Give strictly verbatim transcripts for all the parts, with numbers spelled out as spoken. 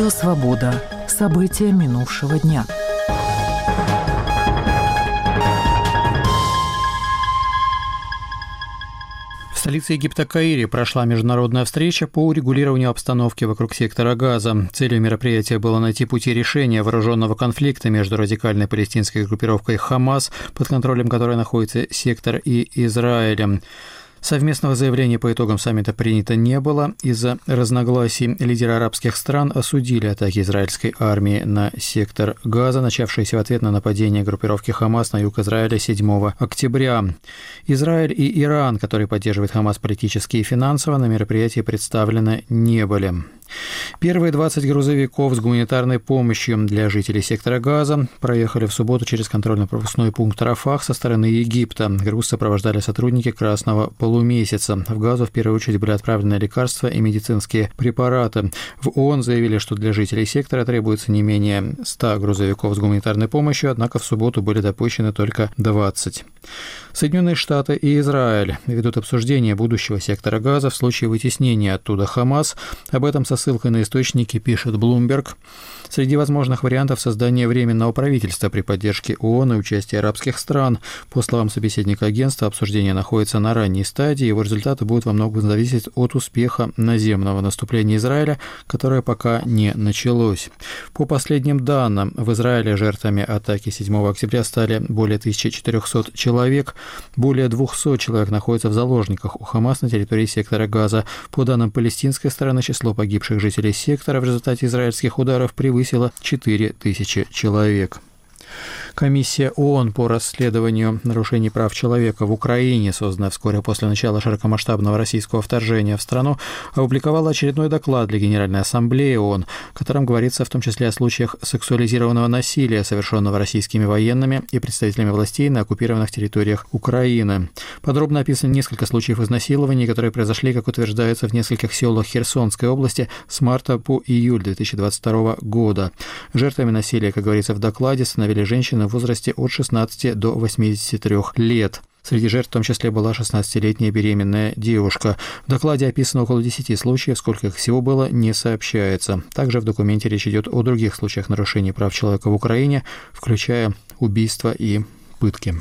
Радио «Свобода». События минувшего дня. В столице Египта Каире прошла международная встреча по урегулированию обстановки вокруг сектора Газа. Целью мероприятия было найти пути решения вооруженного конфликта между радикальной палестинской группировкой «Хамас», под контролем которой находится сектор, и Израилем. Совместного заявления по итогам саммита принято не было. Из-за разногласий лидеры арабских стран осудили атаки израильской армии на сектор Газа, начавшиеся в ответ на нападение группировки «Хамас» на юг Израиля седьмого октября. Израиль и Иран, которые поддерживают «Хамас» политически и финансово, на мероприятии представлены не были. Первые двадцать грузовиков с гуманитарной помощью для жителей сектора Газа проехали в субботу через контрольно-пропускной пункт Рафах со стороны Египта. Груз сопровождали сотрудники Красного полумесяца. В Газу в первую очередь были отправлены лекарства и медицинские препараты. В ООН заявили, что для жителей сектора требуется не менее ста грузовиков с гуманитарной помощью, однако в субботу были допущены только двадцать. Соединенные Штаты и Израиль ведут обсуждение будущего сектора Газа в случае вытеснения оттуда «Хамас». Об этом со ссылкой на источники пишет Bloomberg. Среди возможных вариантов создания временного правительства при поддержке ООН и участия арабских стран. По словам собеседника агентства, обсуждение находится на ранней стадии, его результаты будут во многом зависеть от успеха наземного наступления Израиля, которое пока не началось. По последним данным, в Израиле жертвами атаки седьмого октября стали более тысячи четырехсот человек. Более двухсот человек находятся в заложниках у «Хамас» на территории сектора Газа. По данным палестинской стороны, число погибших жителей сектора в результате израильских ударов превысило четыре тысячи человек. Комиссия ООН по расследованию нарушений прав человека в Украине, созданная вскоре после начала широкомасштабного российского вторжения в страну, опубликовала очередной доклад для Генеральной Ассамблеи ООН, в котором говорится в том числе о случаях сексуализированного насилия, совершенного российскими военными и представителями властей на оккупированных территориях Украины. Подробно описаны несколько случаев изнасилований, которые произошли, как утверждается, в нескольких селах Херсонской области с марта по июль две тысячи двадцать второго года. Жертвами насилия, как говорится в докладе, становились женщины в возрасте от шестнадцати до восьмидесяти трёх лет. Среди жертв в том числе была шестнадцатилетняя беременная девушка. В докладе описано около десяти случаев, сколько их всего было, не сообщается. Также в документе речь идет о других случаях нарушений прав человека в Украине, включая убийства и пытки.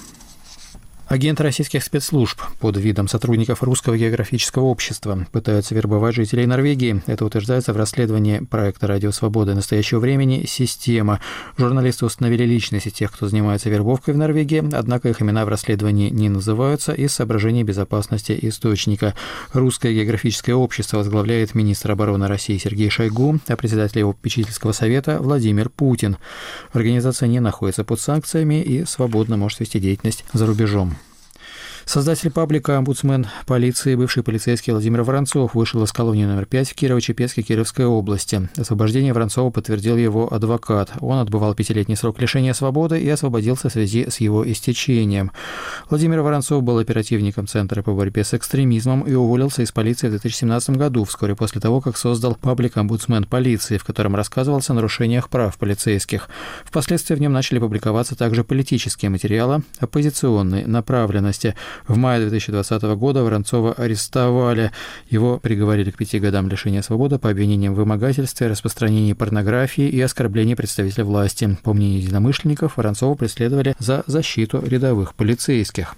Агенты российских спецслужб под видом сотрудников Русского географического общества пытаются вербовать жителей Норвегии. Это утверждается в расследовании проекта «Радио Свободы» настоящего времени «Система». Журналисты установили личности тех, кто занимается вербовкой в Норвегии, однако их имена в расследовании не называются из соображений безопасности источника. Русское географическое общество возглавляет министр обороны России Сергей Шойгу, а председатель его попечительского совета Владимир Путин. Организация не находится под санкциями и свободно может вести деятельность за рубежом. Создатель паблика «Омбудсмен полиции», бывший полицейский Владимир Воронцов, вышел из колонии номер пять в Кирово-Чепецке Кировской области. Освобождение Воронцова подтвердил его адвокат. Он отбывал пятилетний срок лишения свободы и освободился в связи с его истечением. Владимир Воронцов был оперативником Центра по борьбе с экстремизмом и уволился из полиции в две тысячи семнадцатом году, вскоре после того, как создал паблик «Омбудсмен полиции», в котором рассказывался о нарушениях прав полицейских. Впоследствии в нем начали публиковаться также политические материалы оппозиционной направленности. В мае две тысячи двадцатого года Воронцова арестовали. Его приговорили к пяти годам лишения свободы по обвинениям в вымогательстве, распространении порнографии и оскорблении представителя власти. По мнению единомышленников, Воронцова преследовали за защиту рядовых полицейских.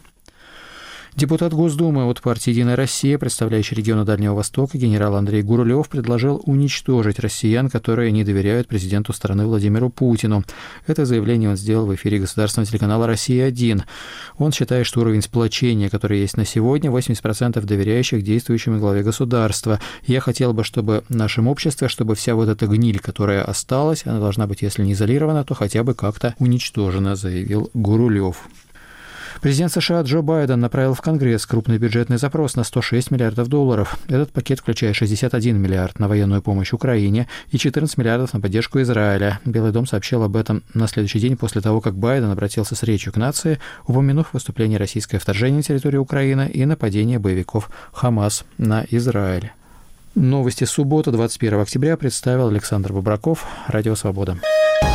Депутат Госдумы от партии «Единая Россия», представляющий регионы Дальнего Востока, генерал Андрей Гурулев предложил уничтожить россиян, которые не доверяют президенту страны Владимиру Путину. Это заявление он сделал в эфире государственного телеканала «Россия-один». Он считает, что уровень сплочения, который есть на сегодня, восемьдесят процентов доверяющих действующему главе государства. Я хотел бы, чтобы в нашем обществе, чтобы вся вот эта гниль, которая осталась, она должна быть, если не изолирована, то хотя бы как-то уничтожена, заявил Гурулев. Президент США Джо Байден направил в Конгресс крупный бюджетный запрос на сто шесть миллиардов долларов. Этот пакет включает шестьдесят один миллиард на военную помощь Украине и четырнадцать миллиардов на поддержку Израиля. Белый дом сообщил об этом на следующий день после того, как Байден обратился с речью к нации, упомянув выступление российское вторжение на территорию Украины и нападение боевиков Хамас на Израиль. Новости субботы, двадцать первого октября, представил Александр Бобраков, Радио Свобода.